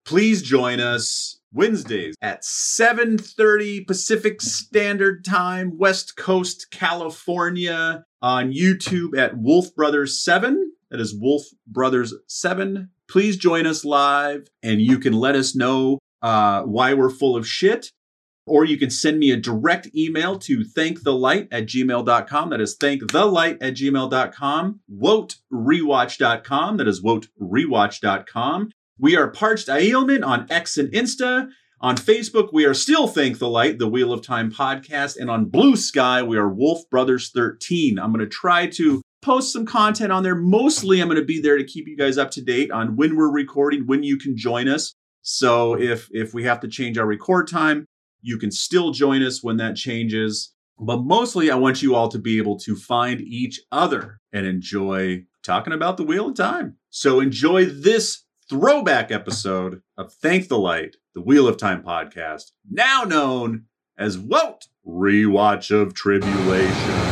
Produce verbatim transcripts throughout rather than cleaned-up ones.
Please join us Wednesdays at seven thirty Pacific Standard Time, West Coast, California, on YouTube at Wolf Brothers seven. That is Wolf Brothers seven. Please join us live, and you can let us know uh, why we're full of shit. Or you can send me a direct email to thankthelite at gmail dot com. That is thankthelite at gmail dot com. wote rewatch dot com. That is wote rewatch dot com. We are Parched Ailment on X and Insta. On Facebook, we are still Thank the Light, the Wheel of Time podcast. And on Blue Sky, we are Wolf Brothers thirteen. I'm going to try to post some content on there. Mostly, I'm going to be there to keep you guys up to date on when we're recording, when you can join us. So if if we have to change our record time, you can still join us when that changes. But mostly, I want you all to be able to find each other and enjoy talking about the Wheel of Time. So enjoy this throwback episode of Thank the Light, the Wheel of Time podcast, now known as Wote Rewatch of Tribulation.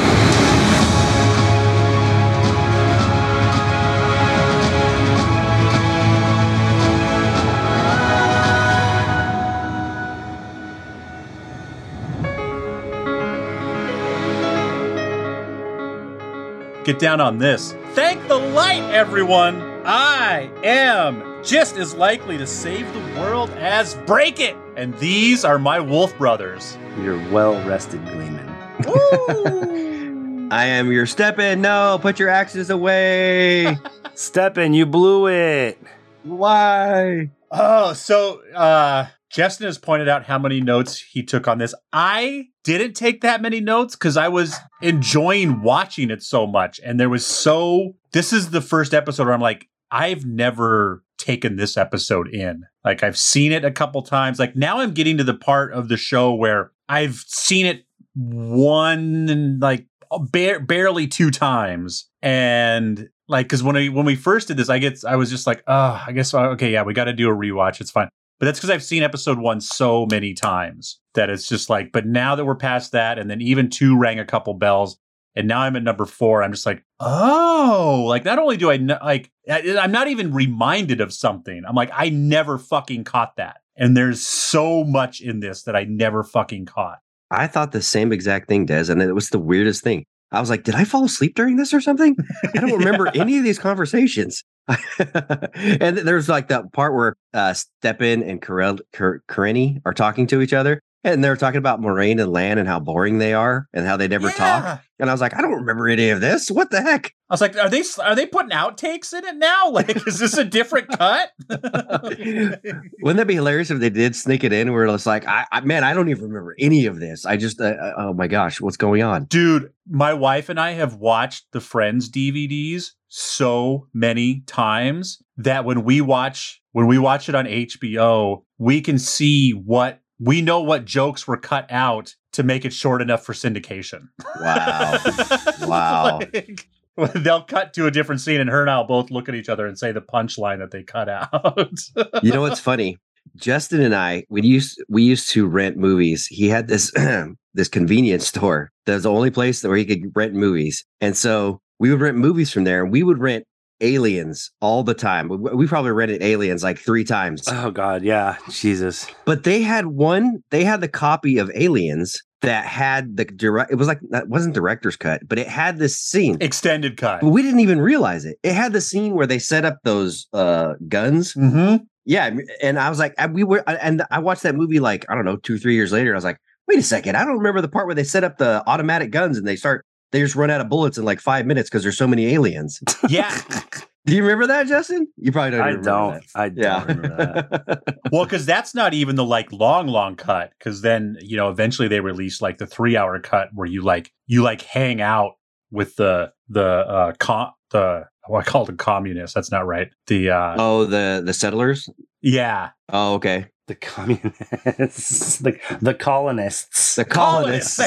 Get down on this. Thank the light, everyone. I am just as likely to save the world as break it. And these are my wolf brothers. You're well-rested, Gleeman. Woo! I am your Stepin. No, put your axes away. Stepin, you blew it. Why? Oh, so uh, Justin has pointed out how many notes he took on this. I didn't take that many notes because I was enjoying watching it so much. And there was so... This is the first episode where I'm like, I've never taken this episode in. Like, I've seen it a couple times. Like, now I'm getting to the part of the show where I've seen it one, like, ba- barely two times. And, like, because when, I, when we first did this, I get, I was just like, oh, I guess, okay, yeah, we got to do a rewatch. It's fine. But that's because I've seen episode one so many times that it's just like, but now that we're past that, and then even two rang a couple bells, and now I'm at number four, I'm just like, oh, like not only do I, know, like, I, I'm not even reminded of something. I'm like, I never fucking caught that. And there's so much in this that I never fucking caught. I thought the same exact thing, Des, and it was the weirdest thing. I was like, did I fall asleep during this or something? I don't remember any of these conversations. And there's like that part where uh, Stepin and Karenni are talking to each other. And they're talking about Moiraine and Lan and how boring they are and how they never yeah. talk. And I was like, I don't remember any of this. What the heck? I was like, are they are they putting outtakes in it now? Like, is this a different cut? Wouldn't that be hilarious if they did sneak it in? Where it's like, I, I man, I don't even remember any of this. I just, uh, oh my gosh, what's going on? Dude, my wife and I have watched the Friends D V Ds so many times that when we watch when we watch it on H B O, we can see what we know what jokes were cut out to make it short enough for syndication. Wow. Wow. Like, they'll cut to a different scene and her and I'll both look at each other and say the punchline that they cut out. You know what's funny? Justin and I, we used we used to rent movies. He had this this convenience store. That was the only place where he could rent movies. And so we would rent movies from there, and we would rent Aliens all the time. We probably rented Aliens like three times. Oh God, yeah, Jesus. But they had one. They had the copy of Aliens that had the direct. It was like that wasn't director's cut, but it had this scene, extended cut. But we didn't even realize it. It had the scene where they set up those uh, guns. Mm-hmm. Yeah, and I was like, we were, and I watched that movie like I don't know, two, three years later. I was like, wait a second, I don't remember the part where they set up the automatic guns and they start. They just run out of bullets in like five minutes because there's so many aliens. Yeah. Do you remember that, Justin? You probably don't. I Remember don't. That. I don't yeah. remember that. Well, because that's not even the like long, long cut. Because then you know, eventually they released like the three-hour cut where you like you like hang out with the the uh con the oh, I called them communists. That's not right. The uh oh the the settlers. Yeah. Oh, okay. The communists, the the colonists, the colonists.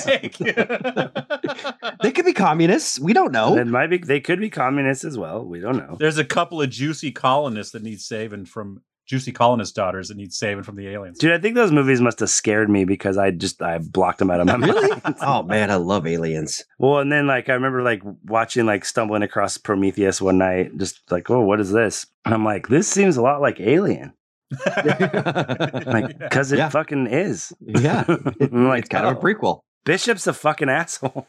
They could be communists. We don't know. It might be. They could be communists as well. We don't know. There's a couple of juicy colonists that need saving from juicy colonist daughters that need saving from the aliens. Dude, I think those movies must have scared me because I just I blocked them out of my mind. Really? Oh man, I love Aliens. Well, and then like I remember like watching like stumbling across Prometheus one night, just like, oh, what is this? And I'm like, this seems a lot like Alien. Like, because it Yeah. fucking is. Yeah. It- I'm like, it's kind of a oh, prequel. Bishop's a fucking asshole.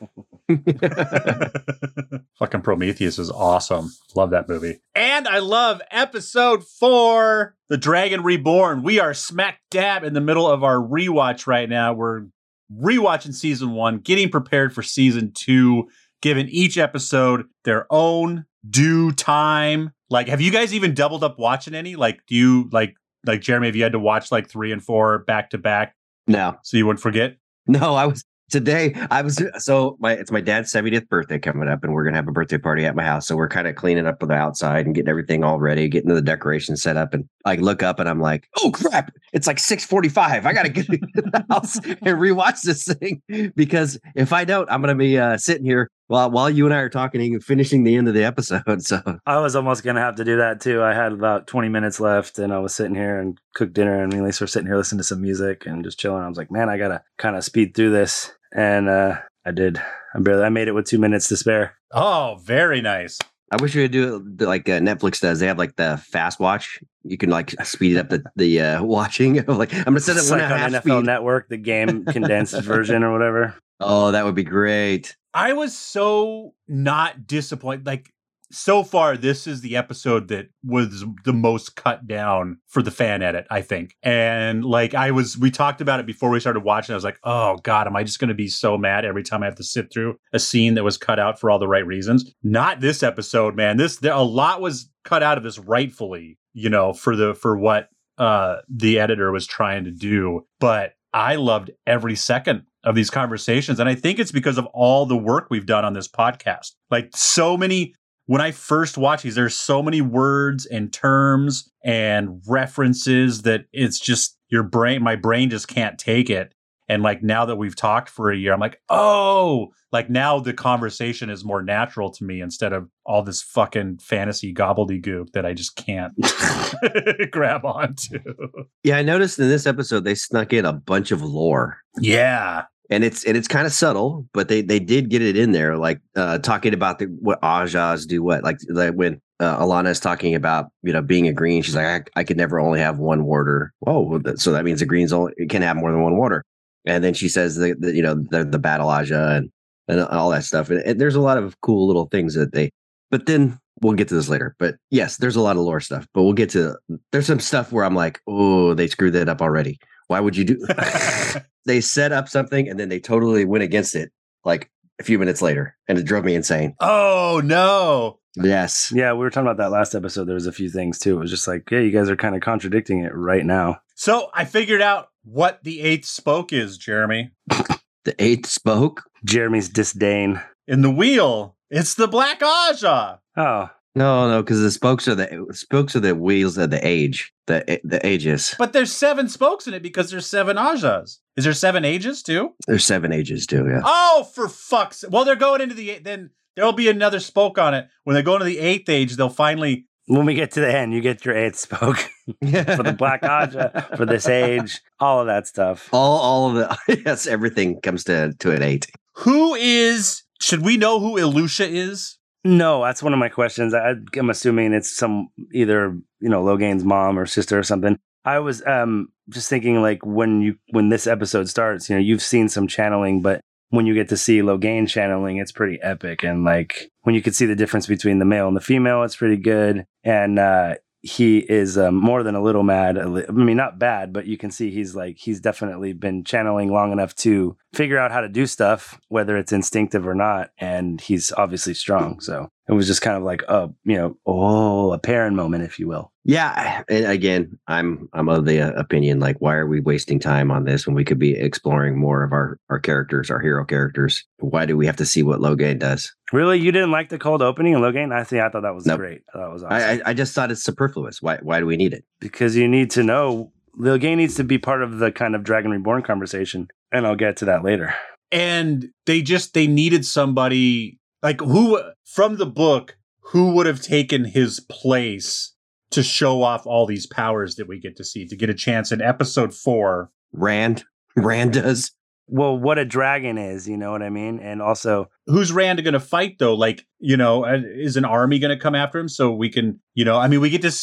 Fucking Prometheus is awesome. Love that movie. And I love episode four, The Dragon Reborn. We are smack dab in the middle of our rewatch right now. We're rewatching season one, getting prepared for season two, giving each episode their own due time. Like, have you guys even doubled up watching any? Like, do you, like, like Jeremy, have you had to watch like three and four back to back No, so you wouldn't forget? no, I was today. I was so my it's my dad's seventieth birthday coming up, and we're gonna have a birthday party at my house. So we're kind of cleaning up the outside and getting everything all ready, getting the decorations set up. And I look up and I'm like, oh crap! It's like six forty-five. I gotta get to the house and rewatch this thing because if I don't, I'm gonna be uh, sitting here while while you and I are talking and finishing the end of the episode. So I was almost going to have to do that too. I had about twenty minutes left and I was sitting here and cooked dinner and me and Lisa were sitting here listening to some music and just chilling. I was like, man, I got to kind of speed through this. And uh, I did. I barely, I made it with two minutes to spare. Oh, very nice. I wish we could do it like uh, Netflix does. They have like the fast watch. You can like speed up the the uh, watching. Like I'm gonna set it It's one like and a on half N F L speed. Network, the game condensed version or whatever. Oh, that would be great. I was so not disappointed. Like, so far, this is the episode that was the most cut down for the fan edit, I think. And like, I was, we talked about it before we started watching. I was like, oh God, am I just going to be so mad every time I have to sit through a scene that was cut out for all the right reasons? Not this episode, man. This, there, a lot was cut out of this rightfully, you know, for the, for what uh, the editor was trying to do. But I loved every second of these conversations. And I think it's because of all the work we've done on this podcast. Like, so many, when I first watched these, there's so many words and terms and references that it's just your brain, my brain just can't take it. And like, now that we've talked for a year, I'm like, oh, like now the conversation is more natural to me instead of all this fucking fantasy gobbledygook that I just can't grab onto. Yeah, I noticed in this episode they snuck in a bunch of lore. Yeah. And it's and it's kind of subtle, but they they did get it in there, like uh, talking about the what Ajas do, what like, like when uh, Alana is talking about, you know, being a green, she's like, I, I could never only have one warder. Oh, so that means the greens only it can have more than one warder. And then she says that, that you know the the battle Aja and and all that stuff. And, and there's a lot of cool little things that they. But then we'll get to this later. But yes, there's a lot of lore stuff. But we'll get to there's some stuff where I'm like, oh, they screwed that up already. Why would you do? They set up something and then they totally went against it like a few minutes later, and it drove me insane. Oh no. Yes. Yeah, we were talking about that last episode. There was a few things too. It was just like, yeah, you guys are kind of contradicting it right now. So I figured out what the eighth spoke is, Jeremy. The eighth spoke. Jeremy's disdain. In the wheel, it's the Black Aja. Oh, No, no, because the spokes are the spokes are the wheels of the age, the the ages. But there's seven spokes in it because there's seven Ajas. Is there seven ages too? There's seven ages too. Yeah. Oh, for fuck's sake. Well, they're going into the eighth. Then there'll be another spoke on it. When they go into the eighth age, they'll finally. when we get to the end, you get your eighth spoke for the Black Aja, for this age, all of that stuff. all all of the yes, everything comes to to an eight. Who is? Should we know who Ilusha is? No, that's one of my questions. I, I'm assuming it's some either, you know, Logain's mom or sister or something. I was um, just thinking, like, when you when this episode starts, you know, you've seen some channeling, but when you get to see Logain channeling, it's pretty epic. And like when you can see the difference between the male and the female, it's pretty good. And uh, he is um, more than a little mad. I mean, not bad, but you can see he's like he's definitely been channeling long enough to figure out how to do stuff, whether it's instinctive or not. And he's obviously strong. So it was just kind of like, a, you know, oh, a Perrin moment, if you will. Yeah, and again, I'm I'm of the uh, opinion, like, why are we wasting time on this when we could be exploring more of our our characters, our hero characters? Why do we have to see what Logain does? Really, you didn't like the cold opening in Logain? I think I thought that was Nope. great. I thought it was awesome. I, I I just thought it's superfluous. Why why do we need it? Because you need to know Logain needs to be part of the kind of Dragon Reborn conversation, and I'll get to that later. And they just they needed somebody like who from the book who would have taken his place to show off all these powers that we get to see, to get a chance in episode four. Rand Rand does. Well, what a dragon is, you know what I mean? And also, Who's Rand going to fight though? Like, you know, uh, is an army going to come after him so we can, you know, I mean, we get to see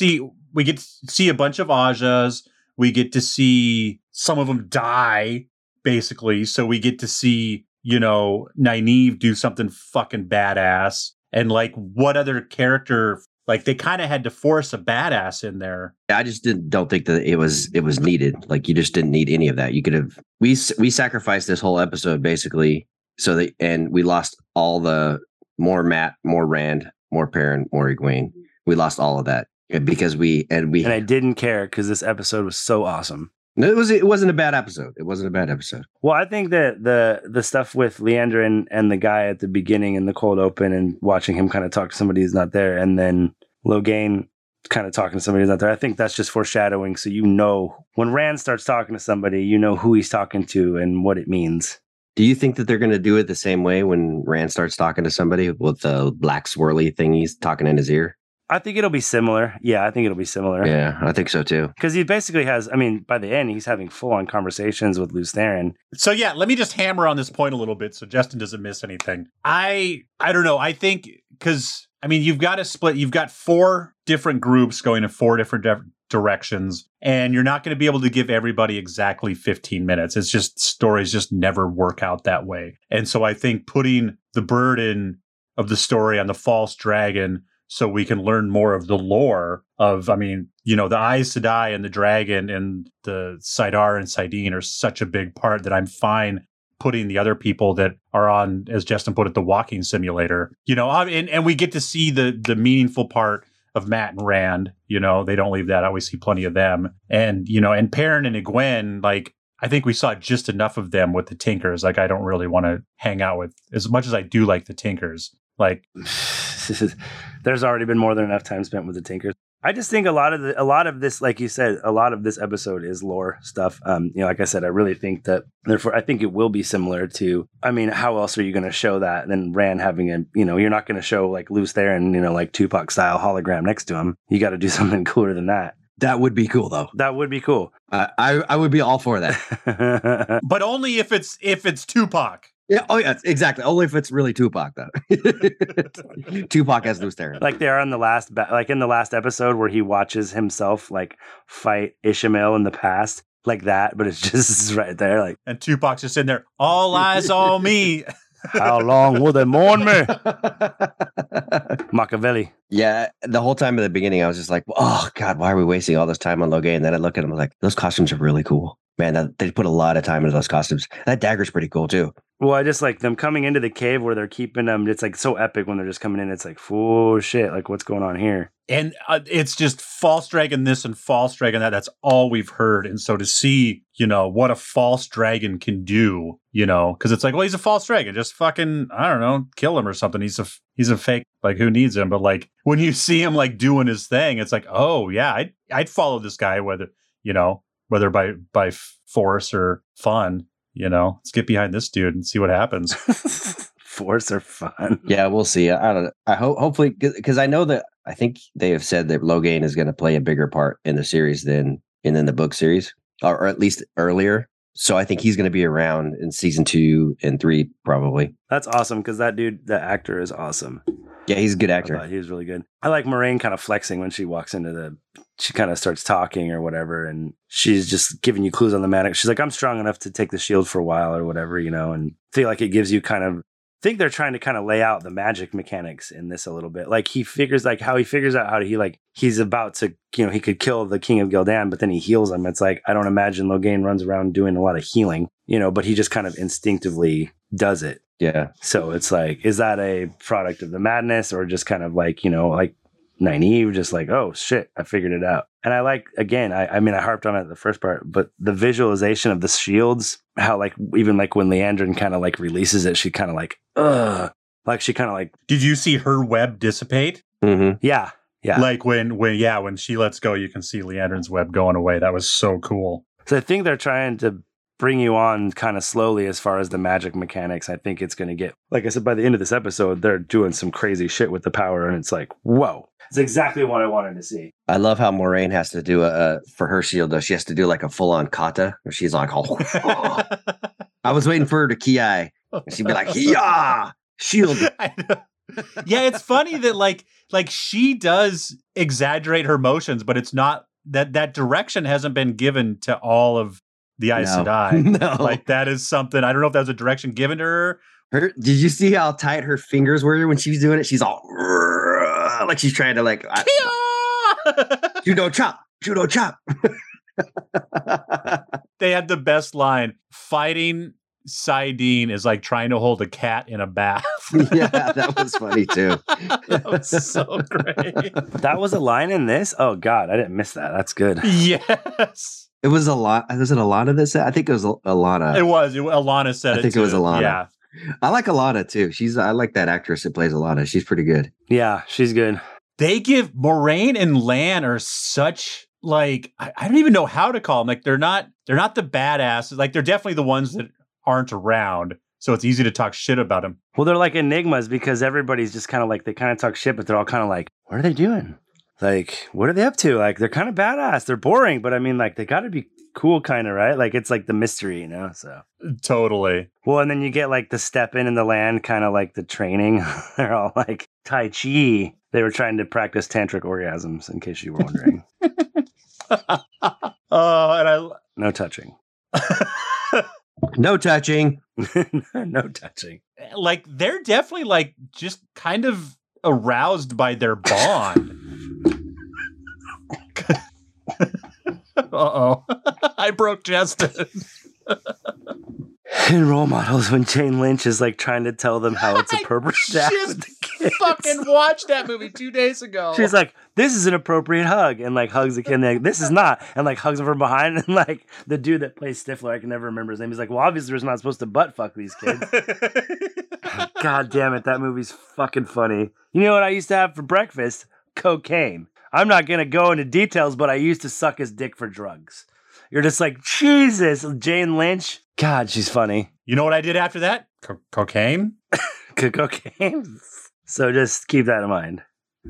we get to see a bunch of Ajas. We get to see some of them die, basically. So we get to see, you know, Nynaeve do something fucking badass. And like, what other character? Like, they kind of had to force a badass in there. I just didn't don't think that it was it was needed. Like, you just didn't need any of that. You could have we we sacrificed this whole episode basically, so that and we lost all the more Matt, more Rand, more Perrin, more Egwene. We lost all of that because we and we and I didn't care because this episode was so awesome. No, it was it wasn't a bad episode. It wasn't a bad episode. Well, I think that the the stuff with Leandra and, and the guy at the beginning in the cold open and watching him kind of talk to somebody who's not there, and then Logain kind of talking to somebody who's not there, I think that's just foreshadowing. So you know, when Rand starts talking to somebody, you know who he's talking to and what it means. Do you think that they're going to do it the same way when Rand starts talking to somebody with the black swirly thing he's talking in his ear? I think it'll be similar. Yeah, I think it'll be similar. Yeah, I think so too. Because he basically has, I mean, by the end, he's having full-on conversations with Lews Therin. So yeah, let me just hammer on this point a little bit so Justin doesn't miss anything. I I don't know. I think because, I mean, you've got to split. You've got four different groups going in four different di- directions, and you're not going to be able to give everybody exactly fifteen minutes. It's just, stories just never work out that way. And so I think putting the burden of the story on the false dragon so we can learn more of the lore of, I mean, you know, the Aes Sedai and the dragon and the Saidar and Saidin are such a big part that I'm fine putting the other people that are on, as Justin put it, the walking simulator. You know, and, and we get to see the the meaningful part of Matt and Rand. You know, they don't leave that out. We see plenty of them. And, you know, and Perrin and Egwene, like, I think we saw just enough of them with the Tinkers. Like, I don't really want to hang out with, as much as I do like the Tinkers. Like, there's already been more than enough time spent with the Tinkers. I just think a lot of the, a lot of this, like you said, a lot of this episode is lore stuff. Um, you know, like I said, I really think that, therefore, I think it will be similar to, I mean, how else are you going to show that than Rand having a, you know, you're not going to show like Lews Therin, you know, like Tupac style hologram next to him. You got to do something cooler than that. That would be cool, though. That would be cool. Uh, I I would be all for that. But only if it's if it's Tupac. Yeah. Oh, yeah. Exactly. Only if it's really Tupac, though. Tupac as Lews Therin. Like they are in the last, ba- like in the last episode where he watches himself like fight Ishamael in the past, like that. But it's just right there, like. And Tupac's just in there. All eyes on me. How long will they mourn me? Machiavelli. Yeah, the whole time at the beginning, I was just like, oh, God, why are we wasting all this time on Logain? And then I look at him, I'm like, those costumes are really cool. Man, that, they put a lot of time into those costumes. That dagger's pretty cool, too. Well, I just like them coming into the cave where they're keeping them. It's like so epic when they're just coming in. It's like, oh, shit, like what's going on here? And uh, it's just false dragon this and false dragon that. That's all we've heard. And so to see, you know, what a false dragon can do, you know, because it's like, well, he's a false dragon. Just fucking, I don't know, kill him or something. He's a he's a fake. Like, who needs him? But like when you see him like doing his thing, it's like, oh yeah, I'd I'd follow this guy whether you know whether by by force or fun. You know, let's get behind this dude and see what happens. Force or fun? Yeah, we'll see. I don't know. I hope, hopefully, because I know that I think they have said that Logain is going to play a bigger part in the series than in, in the book series, or, or at least earlier. So I think he's going to be around in season two and three, probably. That's awesome because that dude, that actor, is awesome. Yeah, he's a good actor. I thought he was really good. I like Moraine kind of flexing when she walks into the, she kind of starts talking or whatever, and she's just giving you clues on the matter. She's like, I'm strong enough to take the shield for a while or whatever, you know, and I feel like it gives you kind of, I think they're trying to kind of lay out the magic mechanics in this a little bit. Like he figures like how he figures out how to, he like, he's about to, you know, he could kill the King of Gildan, but then he heals him. It's like, I don't imagine Logain runs around doing a lot of healing, you know, but he just kind of instinctively does it. Yeah. So it's like, is that a product of the madness or just kind of like, you know, like Nynaeve, just like, oh shit, I figured it out. And I like, again, I, I mean, I harped on it the first part, but the visualization of the shields, how like, even like when Liandrin kind of like releases it, she kind of like, ugh, like she kind of like. Did you see her web dissipate? Mm-hmm. Yeah. Yeah. Like when, when, yeah, when she lets go, you can see Liandrin's web going away. That was so cool. So I think they're trying to bring you on kind of slowly as far as the magic mechanics. I think it's going to get, like I said, by the end of this episode, they're doing some crazy shit with the power. And it's like, whoa, it's exactly what I wanted to see. I love how Moraine has to do a, uh, for her shield, though, she has to do like a full on kata where she's like, oh, I was waiting for her to ki. And she'd be like, yeah, shield. I know. Yeah, it's funny that like like she does exaggerate her emotions, but it's not that that direction hasn't been given to all of the Aes No. Sedai. No. Like that is something I don't know if that was a direction given to her. Her, did you see how tight her fingers were when she was doing it? She's all like she's trying to like I, judo chop, judo chop. They had the best line. Fighting Saidin is like trying to hold a cat in a bath. Yeah, that was funny too. That was so great. That was a line in this? Oh, God, I didn't miss that. That's good. Yes. It was a lot. Was it Alana that said? I think it was Alana. It was. It, Alana said I it think too. it was Alana. Yeah. I like Alana too. She's I like that actress that plays Alana. She's pretty good. Yeah, she's good. They give Moraine and Lan are such like I, I don't even know how to call them. Like they're not they're not the badasses. Like they're definitely the ones that aren't around. So it's easy to talk shit about them. Well, they're like enigmas because everybody's just kind of like, they kind of talk shit, but they're all kind of like, what are they doing? Like, what are they up to? Like, they're kind of badass. They're boring, but I mean, like, they got to be cool, kind of, right? Like, it's like the mystery, you know? So, Totally. well, and then you get like the step in in the land, kind of like the training. They're all like Tai Chi. They were trying to practice tantric orgasms, in case you were wondering. Oh, and I. No touching. No touching. No touching. Like they're definitely like just kind of aroused by their bond. Uh-oh. I broke Justin. In Role Models, when Jane Lynch is like trying to tell them how it's appropriate to act with the kids. Fucking watched that movie two days ago. She's like, this is an appropriate hug, and like hugs the kid, and like, this is not, and like hugs him from behind, and like the dude that plays Stifler, I can never remember his name. He's like, well, obviously we're not supposed to butt fuck these kids. God damn it, that movie's fucking funny. You know what I used to have for breakfast? Cocaine. I'm not gonna go into details, but I used to suck his dick for drugs. You're just like, Jesus, Jane Lynch. God, she's funny. You know what I did after that? Co- cocaine? Cocaine. So just keep that in mind.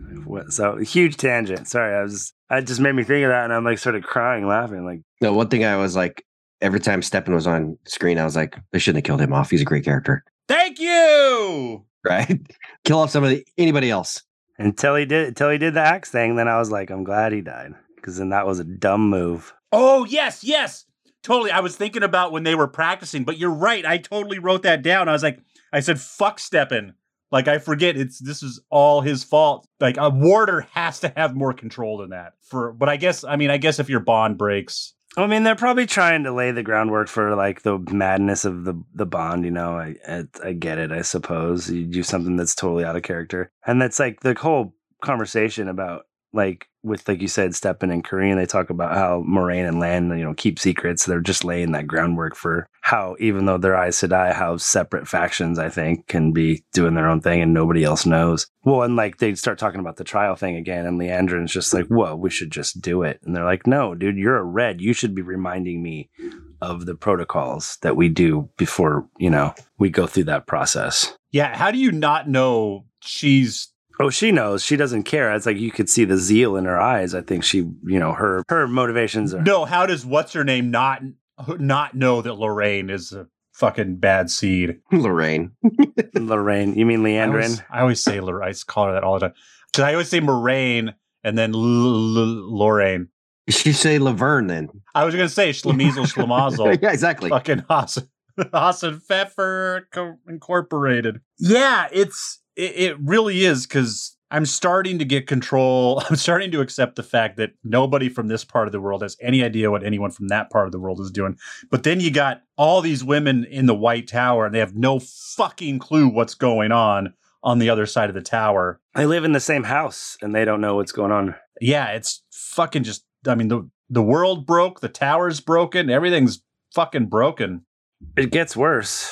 So huge tangent. Sorry, I was. I just made me think of that, and I'm like, started crying, laughing. Like, No, one thing I was like, every time Steppen was on screen, I was like, they shouldn't have killed him off. He's a great character, Thank you. right? Kill off somebody, anybody else. until he did, until he did the axe thing, then I was like, I'm glad he died, because then that was a dumb move. Oh, yes, yes. Totally. I was thinking about when they were practicing, but you're right. I totally wrote that down. I was like, I said, fuck Steppen. Like, I forget it's this is all his fault. Like, a warder has to have more control than that. For, but I guess, I mean, I guess if your bond breaks. I mean, they're probably trying to lay the groundwork for like the madness of the the bond. You know, I I, I get it. I suppose you do something that's totally out of character, and that's like the whole conversation about like with like you said, Steppen and Korean. They talk about how Moraine and Lan, you know, keep secrets. They're just laying that groundwork for how, even though they're Aes Sedai, how separate factions I think can be doing their own thing and nobody else knows. Well, and like they start talking about the trial thing again, and Leandrin's just like, "Whoa, we should just do it." And they're like, "No, dude, you're a red. You should be reminding me of the protocols that we do before, you know, we go through that process." Yeah. How do you not know she's. Oh, she knows. She doesn't care. It's like you could see the zeal in her eyes. I think she, you know, her her motivations are. No, how does what's her name not not know that Lorraine is a fucking bad seed? Lorraine. Lorraine. You mean I Leandrin? always, I always say Lorraine. I call her that all the time. Because I always say Moraine and then L- L- Lorraine. She say Laverne then. I was going to say Schlemizel Schlemazel. Yeah, exactly. Fucking Hassan. Hassan Pfeffer Co- Incorporated. Yeah, it's it, it really is because I'm starting to get control. I'm starting to accept the fact that nobody from this part of the world has any idea what anyone from that part of the world is doing. But then you got all these women in the White Tower and they have no fucking clue what's going on on the other side of the tower. They live in the same house and they don't know what's going on. Yeah, it's fucking just, I mean, the, the world broke, the tower's broken, everything's fucking broken. It gets worse.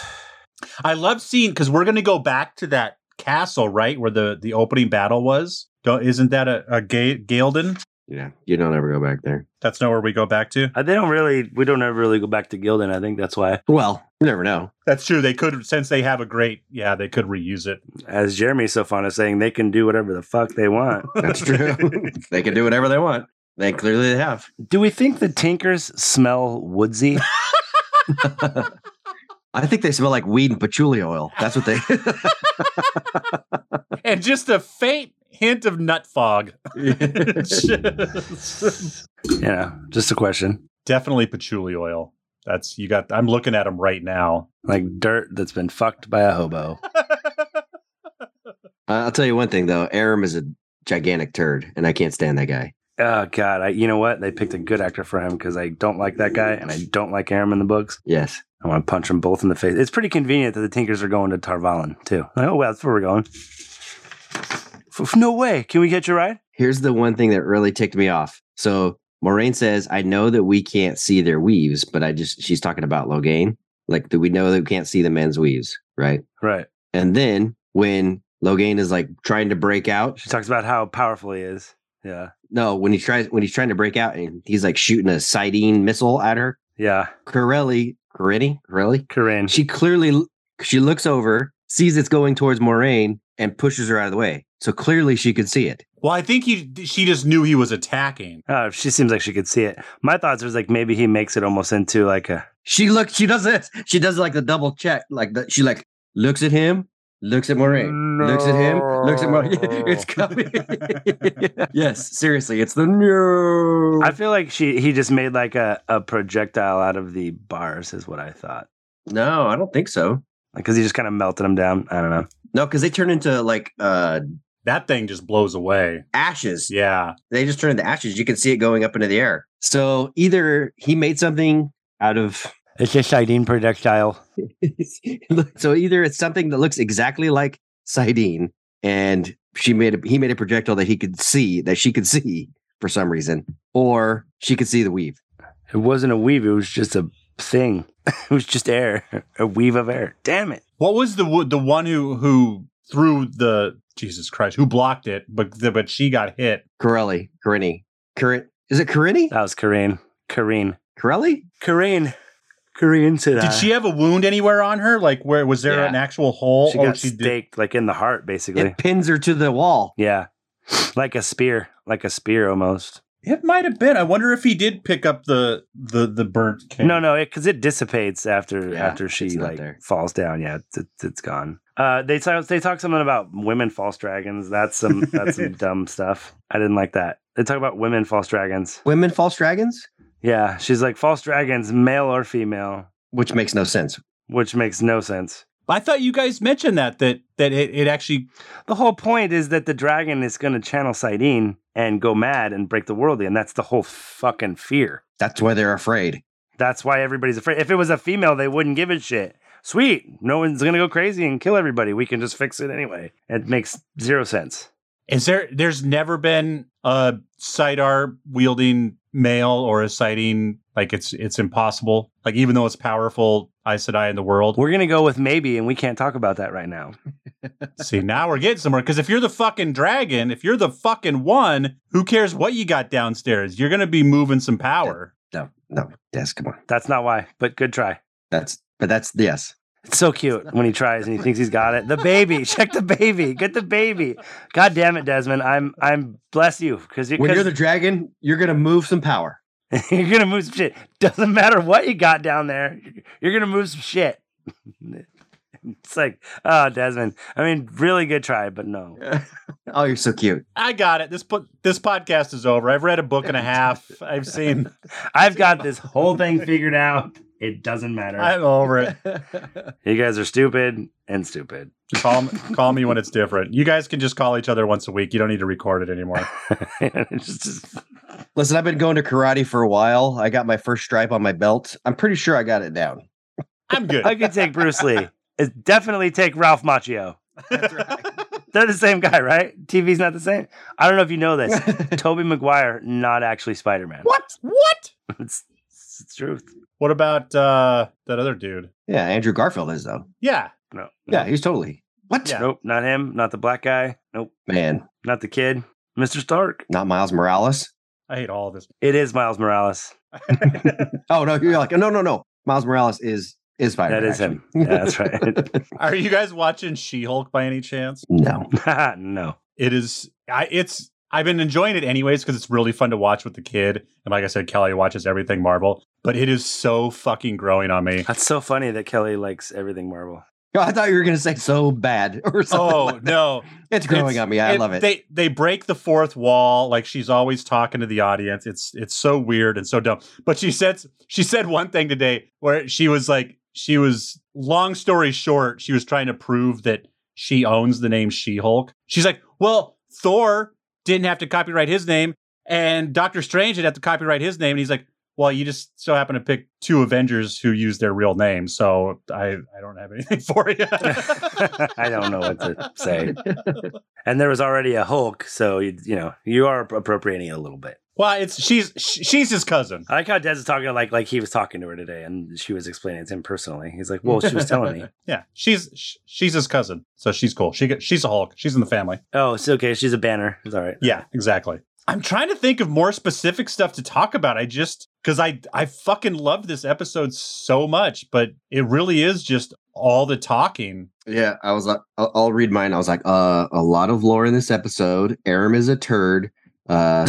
I love seeing, because we're going to go back to that castle, right, where the, the opening battle was. Don't, isn't that a, a Ga- Galen? Yeah, you don't ever go back there. That's not where we go back to? Uh, They don't really, we don't ever really go back to Gildan. I think that's why, Well, you never know. That's true. They could, since they have a great, yeah, they could reuse it. as Jeremy's so fond of saying, they can do whatever the fuck they want. That's true. They can do whatever they want. They clearly have. Do we think the Tinkers smell woodsy? I think they smell like weed and patchouli oil. That's what they. and just a faint hint of nut fog. Just- You know, just a question. Definitely patchouli oil. That's you got. I'm looking at him right now. Like dirt that's been fucked by a hobo. I'll tell you one thing though, Aram is a gigantic turd, and I can't stand that guy. Oh God! I, you know what? They picked a good actor for him because I don't like that guy, and I don't like Aram in the books. Yes. I want to punch them both in the face. It's pretty convenient that the Tinkers are going to Tarvalin too. Like, oh well, that's where we're going. F- no way! Can we get your ride? Here's the one thing that really ticked me off. So Moraine says, "I know that we can't see their weaves, but I just," she's talking about Logain. Like, do we know that we can't see the men's weaves, right? Right. And then when Logain is like trying to break out, She talks about how powerful he is. Yeah. no, when he tries, when he's trying to break out, and he's like shooting a Sidene missile at her. Yeah. Corelli, Corinne, Corelli, Corinne. she clearly she looks over, sees it's going towards Moraine, and pushes her out of the way. So clearly she could see it. Well, I think he she just knew he was attacking. Oh, she seems like she could see it. My thoughts was like maybe he makes it almost into like a She looks. She does this. She does like the double check. Like the, she like looks at him, looks at Moraine, looks at him, looks at Moraine. It's coming. Yes, seriously, it's the no. I feel like she he just made like a, a projectile out of the bars is what I thought. No, I don't think so. Because he just kind of melted them down. I don't know. No, because they turn into like uh That thing just blows away. ashes. Yeah. They just turn into ashes. You can see it going up into the air. So either he made something out of. It's a Sidene projectile. So either it's something that looks exactly like Sidene, and she made a, he made a projectile that he could see, that she could see for some reason, or she could see the weave. It wasn't a weave. It was just a thing. It was just air. A weave of air. Damn it. What was the wo- the one who who threw the Jesus Christ who blocked it, but the, but she got hit. Corelli, Corinne, Corinne. Is it Corinne? That was Corinne. Corinne. Corelli? Corinne. Corinne said Did she have a wound anywhere on her? Like where was there Yeah. an actual hole? She oh, got she did. staked like in the heart, basically. It pins her to the wall. Yeah. Like a spear. Like a spear almost. It might have been. I wonder if he did pick up the the the burnt. Cane. No, no, because it, it dissipates after Yeah, after she it's not like there. falls down. Yeah, it's, it's, it's gone. Uh, they talk they talk something about women false dragons. That's some that's some dumb stuff. I didn't like that. They talk about women false dragons. Women false dragons? Yeah, she's like false dragons, male or female, Which makes no sense. which makes no sense. I thought you guys mentioned that that that it, it actually. The whole point is that the dragon is going to channel Sidene and go mad and break the world, and that's the whole fucking fear. That's why they're afraid. That's why everybody's afraid. If it was a female, they wouldn't give a shit. Sweet. No one's going to go crazy and kill everybody. We can just fix it anyway. It makes zero sense. Is there? There's never been a Sidar wielding male or a Sidene. Like it's it's impossible. Like even though it's powerful Aes Sedai in the world. We're going to go with maybe, and we can't talk about that right now. See, now we're getting somewhere. Because if you're the fucking dragon, if you're the fucking one, who cares what you got downstairs? You're gonna be moving some power. No, no, Des, come on. That's not why, but good try. That's, but that's, yes. It's so cute when he tries and he thinks he's got it. The baby, check the baby, get the baby. God damn it, Desmond. I'm, I'm bless you because When you're the dragon, you're going to move some power. you're gonna move some shit. Doesn't matter what you got down there. You're gonna move some shit. It's like, oh, Desmond. I mean, really good try, but no. Oh, you're so cute. I got it. This po- this podcast is over. I've read a book and a half. I've seen. I've got this whole thing figured out. It doesn't matter. I'm over it. You guys are stupid and stupid. Call me, call me when it's different. You guys can just call each other once a week. You don't need to record it anymore. It's just- Listen, I've been going to karate for a while. I got my first stripe on my belt. I'm pretty sure I got it down. I'm good. I could take Bruce Lee. It's definitely take Ralph Macchio. That's right. They're the same guy, right? T V's not the same. I don't know if you know this. Tobey Maguire, not actually Spider-Man. What? What? It's, it's the truth. What about uh, that other dude? Yeah, Andrew Garfield is, though. Yeah. No. Yeah, he's totally. What? Yeah. Nope, not him. Not the black guy. Nope. Man, Not the kid. Mister Stark. not Miles Morales. I hate all of this. It is Miles Morales. Oh, no, you're like, no, no, no. Miles Morales is is Spider-Man. That is him. Yeah, that's right. Are you guys watching She-Hulk by any chance? No. No. It is. I. It's. I've been enjoying it anyways because it's really fun to watch with the kid. And like I said, Kelly watches everything Marvel, but it is so fucking growing on me. That's so funny that Kelly likes everything Marvel. I thought you were going to say so bad or something. Oh like that. no, It's growing It's- on me. I love it. They they break the fourth wall. Like she's always talking to the audience. It's it's so weird and so dumb. But she said she said one thing today where she was like she was long story short, she was trying to prove that she owns the name She-Hulk. She's like, well, Thor didn't have to copyright his name, and Doctor Strange didn't have to copyright his name. And he's like, well, you just so happen to pick two Avengers who use their real name, so I, I don't have anything for you. I don't know what to say. And there was already a Hulk, so you, you know you are appropriating it a little bit. Well, it's she's she's his cousin. I like how Des is talking like like he was talking to her today, and she was explaining it to him personally. He's like, "Well, she was telling me." Yeah, she's sh- she's his cousin, so she's cool. She get, she's a Hulk. She's in the family. Oh, it's okay. She's a banner. It's all right. Yeah, exactly. I'm trying to think of more specific stuff to talk about. I just because I I fucking loved this episode so much, but it really is just all the talking. Yeah, I was like, I'll, I'll read mine. I was like, uh, a lot of lore in this episode. Aram is a turd. Uh,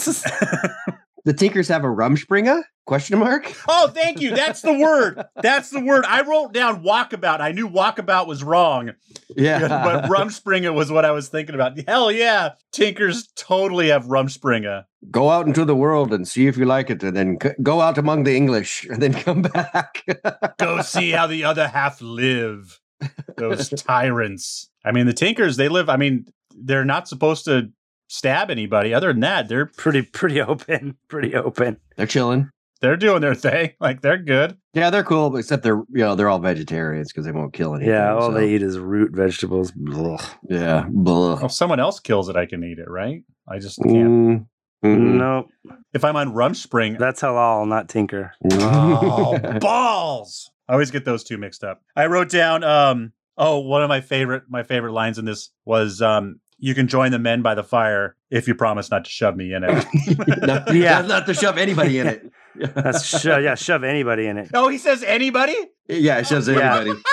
the Tinkers have a Rumspringa? Question mark. Oh, thank you. That's the word. That's the word. I wrote down walkabout. I knew walkabout was wrong. Yeah, But Rumspringa was what I was thinking about. Hell yeah. Tinkers totally have Rumspringa. Go out into the world and see if you like it, and then c- go out among the English, and then come back. Go see how the other half live. Those tyrants. I mean, the Tinkers, they live, I mean, they're not supposed to stab anybody. Other than that, they're pretty pretty open. Pretty open. They're chilling. they're doing their thing. Like they're good. Yeah, they're cool, but except they're you know they're all vegetarians because they won't kill anything. Yeah, all so. they eat is root vegetables. Blah. Yeah, blah. If someone else kills it, I can eat it, right? I just can't. Mm, mm, No, If I'm on Rumspring, that's halal, not tinker. oh, balls. I always get those two mixed up. I wrote down um oh, one of my favorite my favorite lines in this was um you can join the men by the fire if you promise not to shove me in it. not, Yeah. not, not to shove anybody in it. That's sho- yeah, shove anybody in it. Oh, he says anybody? Yeah, it shoves Yeah. anybody.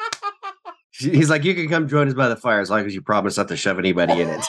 He's like, you can come join us by the fire as long as you promise not to shove anybody in it.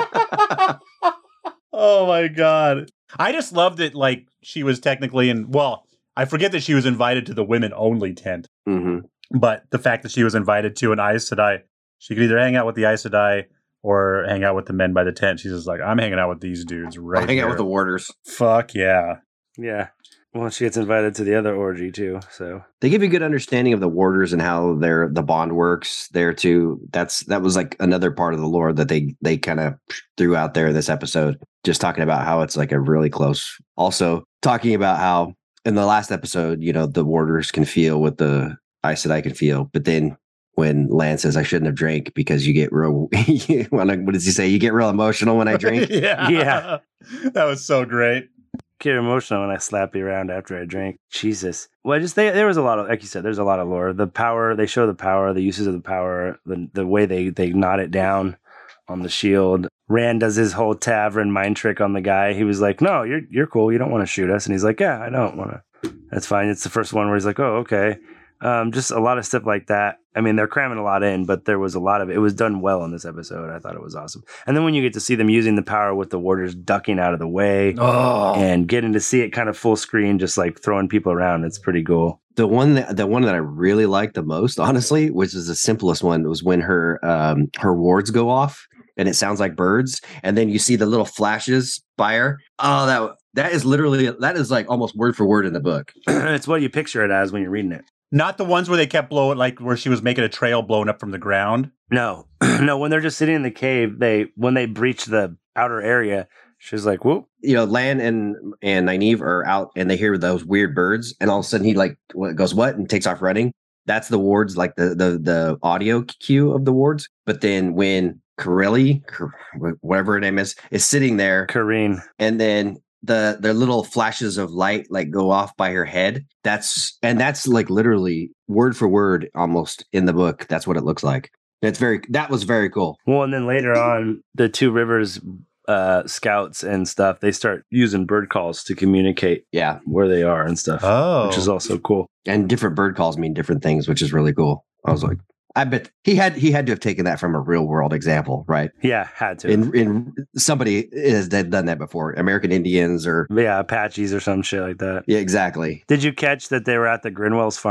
Oh my god. I just loved it like she was technically in well, I forget that she was invited to the women only tent, hmm but the fact that she was invited to an Aes Sedai, she could either hang out with the Aes Sedai or hang out with the men by the tent. She's just like, I'm hanging out with these dudes right I'll hang here. out with the warders. Fuck yeah. Yeah. Well, she gets invited to the other orgy too. So They give you a good understanding of the warders and how their the bond works there too. That's that was like another part of the lore that they they kind of threw out there in this episode. Just talking about how it's like a really close. Also talking about how in the last episode, you know, the warders can feel what the I said I can feel, but then when Lan says I shouldn't have drank because you get real, what does he say? You get real emotional when I drink. yeah. Yeah. That was so great. get emotional when I slap you around after I drink. Jesus. Well, I just they, there was a lot of, like you said, there's a lot of lore. The power, they show the power, the uses of the power, the the way they they knot it down on the shield. Rand does his whole tavern mind trick on the guy. He was like, "No, you're you're cool. You don't want to shoot us." And he's like, "Yeah, I don't want to." That's fine. It's the first one where he's like, "Oh, okay." Um, just a lot of stuff like that. I mean, they're cramming a lot in, but there was a lot of it. It was done well in this episode. I thought it was awesome. And then when you get to see them using the power with the warders ducking out of the way Oh. and getting to see it kind of full screen, just like throwing people around, it's pretty cool. The one that the one that I really liked the most, honestly, which is the simplest one, was when her um her wards go off and it sounds like birds, and then you see the little flashes fire. Oh, that that is literally that is like almost word for word in the book. It's what you picture it as when you're reading it. Not the ones where they kept blowing, like where she was making a trail blown up from the ground. No, no. When they're just sitting in the cave, they when they breach the outer area, she's like, "Whoop!" You know, Lan and and Nynaeve are out and they hear those weird birds, and all of a sudden he like what goes what and takes off running. That's the wards, like the the the audio cue of the wards. But then when Corelli, whatever her name is, is sitting there, Kareen. and then the the little flashes of light like go off by her head. That's and that's like literally word for word almost in the book. That's what it looks like. It's very that was very cool. Well, and then later on, the Two Rivers uh, scouts and stuff, they start using bird calls to communicate Yeah, where they are and stuff, Oh. which is also cool. and different bird calls mean different things, which is really cool. I was like, I bet he had he had to have taken that from a real world example, right? Yeah, had to. In in somebody has done that before, American Indians or yeah, Apaches or some shit like that. yeah, exactly. Did you catch that they were at the Grinwell's farm?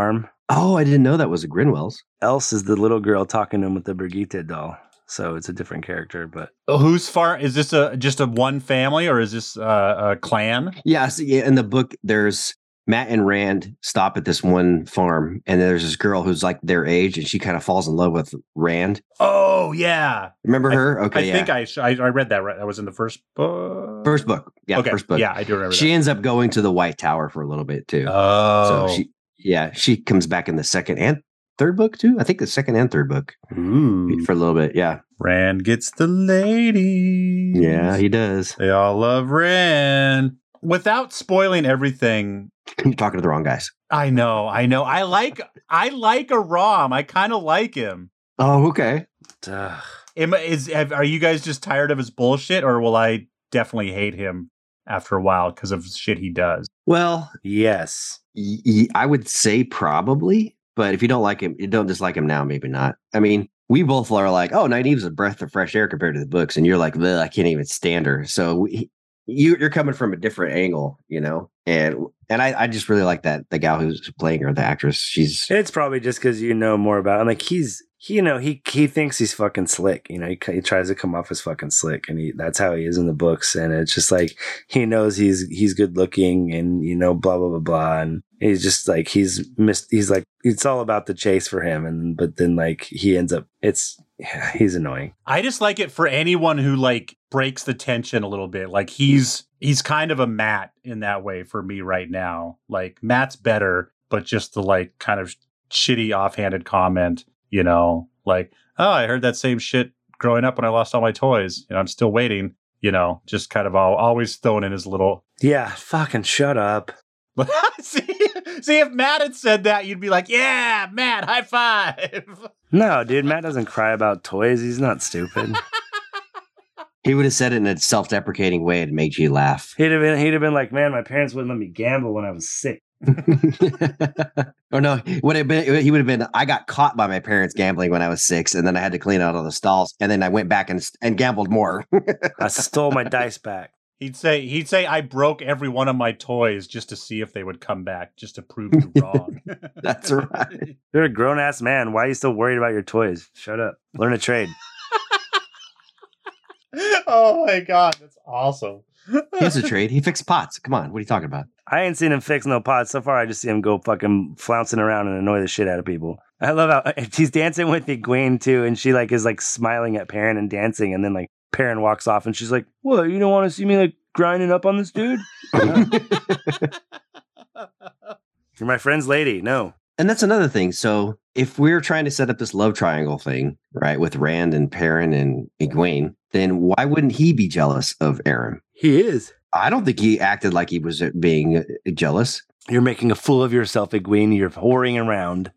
Oh, I didn't know that was a Grinwells. Else is the little girl talking to him with the Brigitte doll. So it's a different character, but Oh, who's far? Is this a just a one family or is this uh, a clan? Yeah, so yeah, in the book, there's Matt and Rand stop at this one farm, and there's this girl who's like their age, and she kind of falls in love with Rand. Oh yeah, Remember I- her? Okay, I yeah. think I, sh- I I read that. Right, that was in the first book. First book. Yeah, okay, first book. yeah, I do remember. She that. ends up going to the White Tower for a little bit too. Oh, So she, yeah, she comes back in the second and third book too. I think the second and third book Ooh. for a little bit. Yeah, Rand gets the ladies. yeah, he does. They all love Rand. Without spoiling everything, You're talking to the wrong guys. I know, I know. I like, I like a Rom. I kind of like him. Oh, okay. uh, Am, is have, are you guys just tired of his bullshit, or will I definitely hate him after a while because of shit he does? Well, yes. y- y- I would say probably, but if you don't like him, you don't dislike him now, maybe not. I mean, we both are like, oh, Nynaeve's a breath of fresh air compared to the books, and you're like, "Ugh, I can't even stand her. So we, you, you're coming from a different angle, you know, and and I, I just really like that the gal who's playing her, the actress. She's It's probably just because you know more about him. Like he's, he, you know, he he thinks he's fucking slick. You know, he, he tries to come off as fucking slick, and he that's how he is in the books. And it's just like he knows he's he's good looking, and you know, blah blah blah blah. And he's just like he's missed. He's like it's all about the chase for him. And but then like he ends up, it's yeah, he's annoying. I just like it for anyone who like breaks the tension a little bit. Like he's he's kind of a Matt in that way for me right now. Like Matt's better, but just the like kind of shitty offhanded comment, you know, like, oh, I heard that same shit growing up when I lost all my toys. You know, I'm still waiting, you know, just kind of all, always throwing in his little Yeah, fucking shut up. see, see if Matt had said that, you'd be like, yeah, Matt, high five. No, dude, Matt doesn't cry about toys. He's not stupid. he would have said it in a self-deprecating way and made you laugh. He'd have been, he'd have been like, man, my parents wouldn't let me gamble when I was sick. Or no, would have been he would have been. I got caught by my parents gambling when I was six, and then I had to clean out all the stalls, and then I went back and and gambled more. I stole my dice back. He'd say, he'd say, I broke every one of my toys just to see if they would come back, just to prove you wrong. That's right. You're a grown ass man. Why are you still worried about your toys? Shut up. Learn a trade. Oh my God, that's awesome. Here's a trade. He fixed pots. Come on, what are you talking about? I ain't seen him fix no pots. So far, I just see him go fucking flouncing around and annoy the shit out of people. I love how he's dancing with Egwene too, and she like is like smiling at Perrin and dancing, and then like Perrin walks off, and she's like, "What? You don't want to see me like grinding up on this dude? You're my friend's lady. No." And that's another thing. So if we're trying to set up this love triangle thing, right, with Rand and Perrin and Egwene, then why wouldn't he be jealous of Aram? He is. I don't think he acted like he was being jealous. You're making a fool of yourself, Egwene. You're whoring around.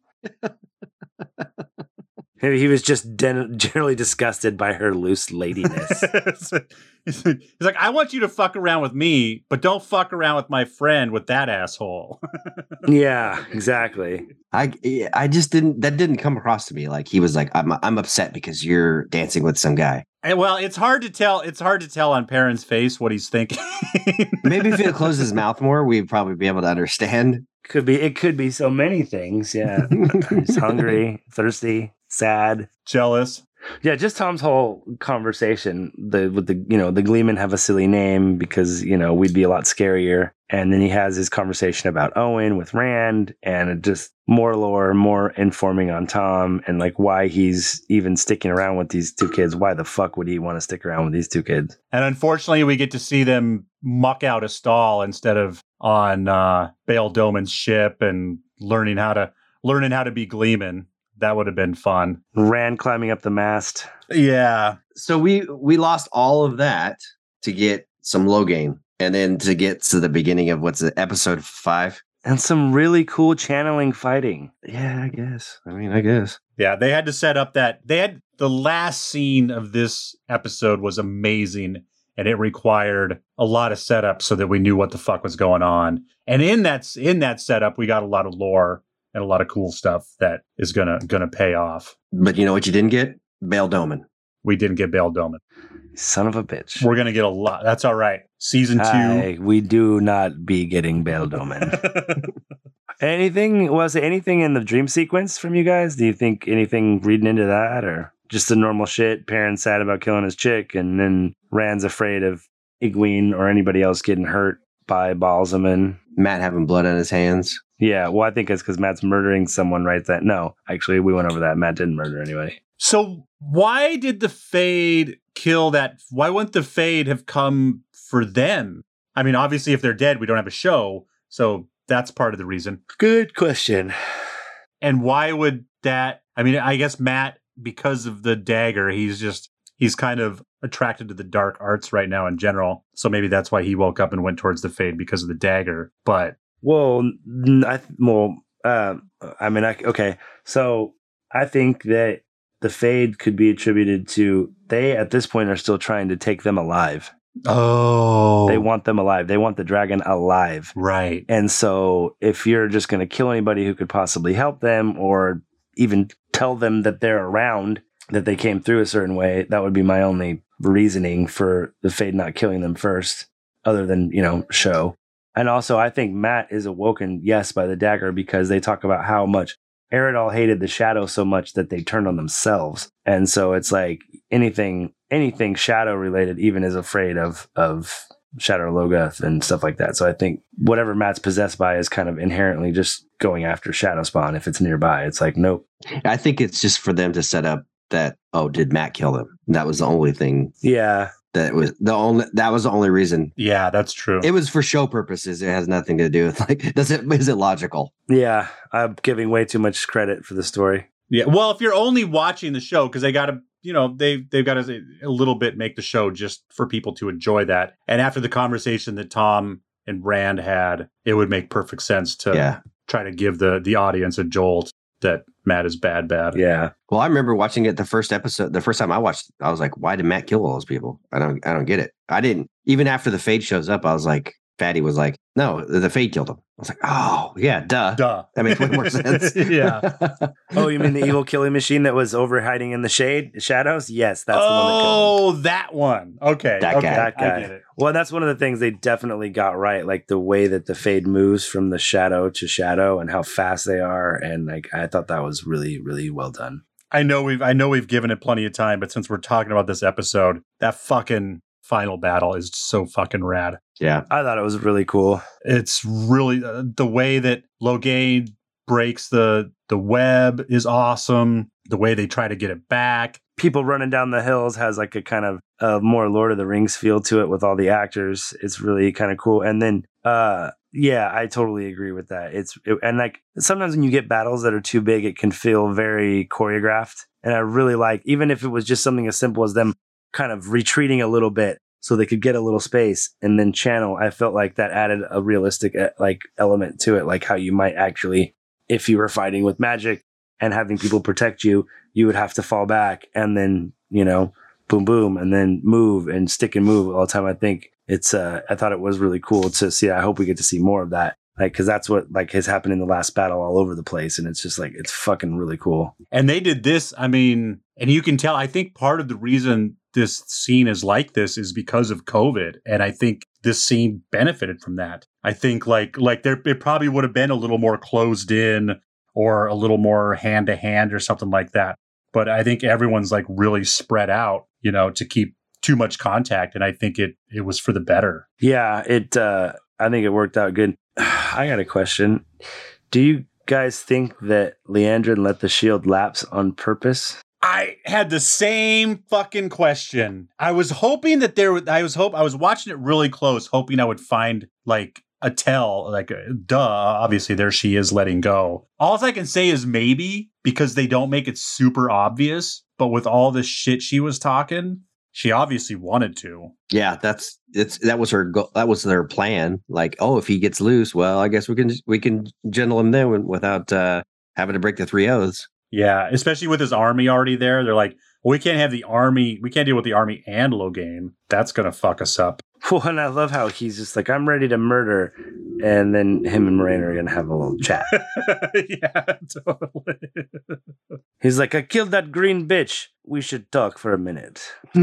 Maybe he was just den- generally disgusted by her loose ladiness. He's like, I want you to fuck around with me, but don't fuck around with my friend with that asshole. Yeah, exactly. I I just didn't that didn't come across to me like he was like I'm I'm upset because you're dancing with some guy. And well, it's hard to tell. It's hard to tell on Perrin's face what he's thinking. Maybe if he had closed his mouth more, we'd probably be able to understand. Could be. It could be so many things. Yeah, he's hungry, thirsty, sad, Jealous. Yeah, just Tom's whole conversation. The with the you know the Gleemen have a silly name because you know we'd be a lot scarier. And then he has his conversation about Owen with Rand, and it just more lore, more informing on Tom and like why he's even sticking around with these two kids. Why the fuck would he want to stick around with these two kids? And unfortunately, we get to see them muck out a stall instead of on uh, Bail Doman's ship and learning how to learning how to be Gleeman. That would have been fun. Rand climbing up the mast. Yeah. So we we lost all of that to get some Logain. And then to get to the beginning of what's it, episode five. And some really cool channeling fighting. Yeah, I guess. I mean, I guess. Yeah, they had to set up that. They had the last scene of this episode was amazing, and it required a lot of setup so that we knew what the fuck was going on. And in that in that setup, we got a lot of lore and a lot of cool stuff that is gonna gonna pay off. But you know what you didn't get? Bail Doman. We didn't get Bail Doman. Son of a bitch. We're gonna get a lot. That's all right. Season two. Aye, we do not be getting Bail Doman. Anything, was it anything in the dream sequence from you guys? Do you think anything reading into that, or just the normal shit? Perrin's sad about killing his chick, and then Rand's afraid of Egwene or anybody else getting hurt by Balsamon. Matt having blood on his hands. Yeah, well, I think it's because Matt's murdering someone right then. No, actually, we went over that. Matt didn't murder anybody. So why did the Fade kill that? Why wouldn't the Fade have come for them? I mean, obviously, if they're dead, we don't have a show. So that's part of the reason. Good question. And why would that? I mean, I guess Matt, because of the dagger, he's just, he's kind of attracted to the dark arts right now in general. So maybe that's why he woke up and went towards the Fade, because of the dagger. But Well, I, well, uh, I mean, I, okay. So I think that the Fade could be attributed to, they at this point are still trying to take them alive. Oh, They want them alive. They want the dragon alive. right. And so if you're just going to kill anybody who could possibly help them, or even tell them that they're around, that they came through a certain way, that would be my only reasoning for the Fade not killing them first, other than, you know, show. And also, I think Matt is awoken, yes, by the dagger, because they talk about how much Eredal hated the shadow so much that they turned on themselves. And so it's like anything anything shadow related even is afraid of of Shadow Logoth and stuff like that. So I think whatever Matt's possessed by is kind of inherently just going after Shadow Spawn if it's nearby. It's like, nope. I think it's just for them to set up that, oh, did Matt kill them? That was the only thing. Yeah. That was the only that was the only reason. Yeah, that's true. It was for show purposes. It has nothing to do with, like, does it is it logical? Yeah. I'm giving way too much credit for the story. Yeah. Well, if you're only watching the show, because they got to, you know, they they've got to a little bit make the show just for people to enjoy that. And after the conversation that Tom and Rand had, it would make perfect sense to Yeah. try to give the the audience a jolt that Matt is bad, bad. Yeah. Well, I remember watching it the first episode. The first time I watched, I was like, "Why did Matt kill all those people?" I don't, I don't get it. I didn't. Even after the Fade shows up, I was like, Fatty was like, "No, the, the Fade killed him." I was like, "Oh, yeah, duh, Duh. that makes way more sense." Yeah. Oh, you mean the evil killing machine that was over hiding in the shade, shadows? Yes, that's the one that killed him. Oh, that one. Okay. That okay, guy. That guy. I get it. Well, that's one of the things they definitely got right, like the way that the Fade moves from the shadow to shadow and how fast they are, and like I thought that was really, really well done. I know we've I know we've given it plenty of time, but since we're talking about this episode, that fucking final battle is so fucking rad. Yeah, I thought it was really cool. It's really uh, the way that Logain breaks the the web is awesome. The way they try to get it back. People running down the hills has like a kind of uh, more Lord of the Rings feel to it with all the actors. It's really kind of cool. And then, uh, yeah, I totally agree with that. It's it, and like sometimes when you get battles that are too big, it can feel very choreographed. And I really like, even if it was just something as simple as them kind of retreating a little bit so they could get a little space and then channel. I felt like that added a realistic like element to it, like how you might actually, if you were fighting with magic and having people protect you, you would have to fall back and then, you know, boom, boom, and then move and stick and move all the time. I think it's, uh, I thought it was really cool to see. I hope we get to see more of that. Like, cause that's what like has happened in the last battle all over the place. And it's just like, it's fucking really cool. And they did this, I mean, and you can tell, I think part of the reason this scene is like this is because of COVID. And I think this scene benefited from that. I think like, like there, it probably would have been a little more closed in or a little more hand to hand or something like that. But I think everyone's like really spread out, you know, to keep too much contact. And I think it, it was for the better. Yeah. It, uh, I think it worked out good. I got a question. Do you guys think that Liandrin let the shield lapse on purpose? I had the same fucking question. I was hoping that there I was hope I was watching it really close, hoping I would find like a tell, like duh, obviously there she is letting go. All I can say is maybe, because they don't make it super obvious, but with all the shit she was talking, she obviously wanted to. yeah, that's it's that was her go- that was their plan. Like, oh, if he gets loose, well, I guess we can we can gentle him then without uh, having to break the three oaths. Yeah, especially with his army already there. They're like, well, we can't have the army. We can't deal with the army and Logain. That's going to fuck us up. Well, and I love how he's just like, I'm ready to murder. And then him and Moraine are going to have a little chat. Yeah, totally. He's like, I killed that green bitch. We should talk for a minute.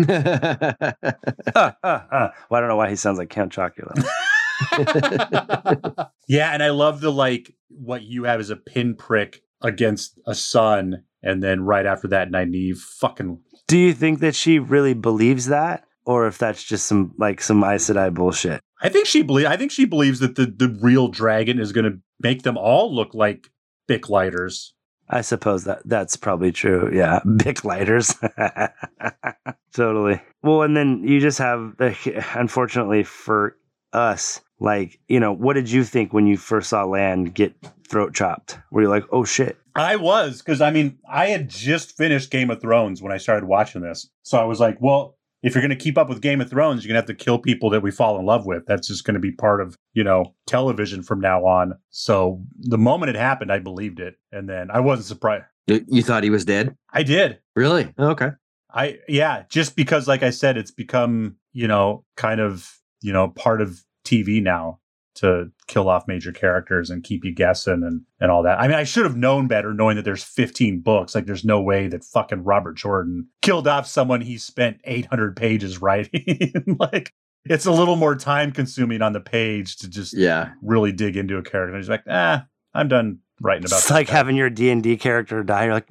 Ha, ha, ha. Well, I don't know why he sounds like Count Chocula. Yeah, and I love the like what you have is a pinprick against a son, and then right after that, Nynaeve fucking. Do you think that she really believes that, or if that's just some like some Aes Sedai bullshit? I think she believe. I think she believes that the the real dragon is going to make them all look like Bic lighters. I suppose that that's probably true. Yeah, Bic lighters. Totally. Well, and then you just have the, unfortunately for us, like, you know, what did you think when you first saw Lan get throat chopped? Were you like, oh shit? I was, because I mean, I had just finished Game of Thrones when I started watching this. So I was like, well, if you're going to keep up with Game of Thrones, you're going to have to kill people that we fall in love with. That's just going to be part of, you know, television from now on. So the moment it happened, I believed it. And then I wasn't surprised. You thought he was dead? I did. Really? Okay. I, yeah, just because, like I said, it's become, you know, kind of, you know, part of T V now to kill off major characters and keep you guessing and, and all that. I mean, I should have known better knowing that there's fifteen books. Like, there's no way that fucking Robert Jordan killed off someone he spent eight hundred pages writing. Like, it's a little more time consuming on the page to just yeah. really dig into a character. And he's like, ah, I'm done writing about It's like guy. having your D and D character die. You're like,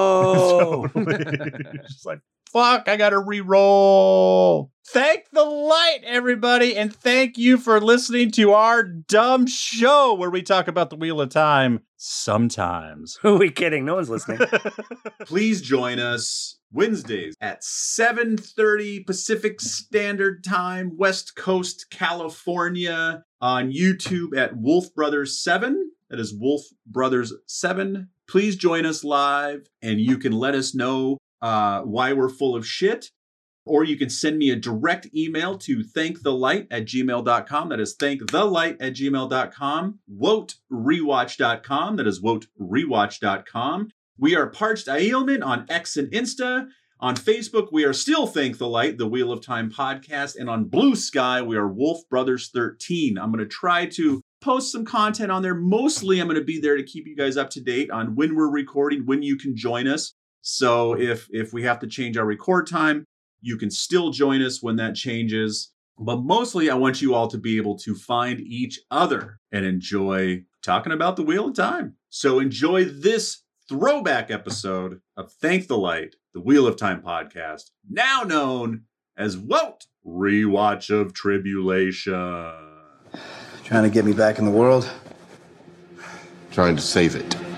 no. Just like, fuck, I gotta re-roll. Thank the light, everybody, and thank you for listening to our dumb show where we talk about the Wheel of Time sometimes. Who are we kidding? No one's listening. Please join us Wednesdays at seven thirty Pacific Standard Time, West Coast, California, on YouTube at Wolf Brothers seven. That is Wolf Brothers seven. Please join us live, and you can let us know uh, why we're full of shit. Or you can send me a direct email to thankthelite at gmail dot com. That is thankthelite at gmail dot com. wote rewatch dot com. That is wote rewatch dot com. We are Parched Ailment on X and Insta. On Facebook, we are still Thank the Light, the Wheel of Time podcast. And on Blue Sky, we are Wolf Brothers thirteen. I'm going to try to post some content on there. Mostly, I'm going to be there to keep you guys up to date on when we're recording, when you can join us. So if if we have to change our record time, you can still join us when that changes. But mostly, I want you all to be able to find each other and enjoy talking about the Wheel of Time. So enjoy this throwback episode of Thank the Light, the Wheel of Time podcast, now known as Wote Rewatch of Tribulation. Trying to get me back in the world? Trying to save it.